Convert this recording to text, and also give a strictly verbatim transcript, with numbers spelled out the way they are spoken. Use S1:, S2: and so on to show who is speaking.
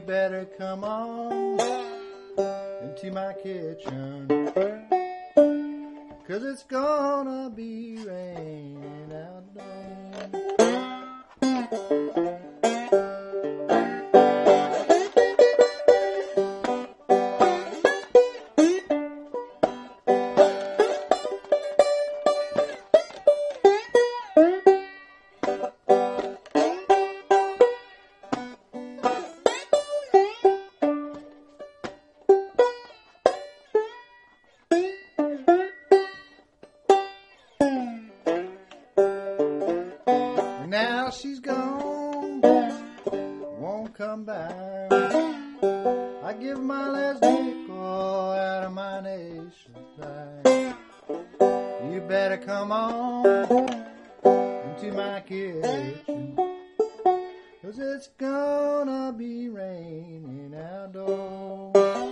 S1: better come on into my kitchen, 'cause it's gonna be raining outdoors. Now she's gone, won't come back. I give my last nickel out of my nation's bag. You better come on into my kitchen, 'cause it's gonna be raining outdoors.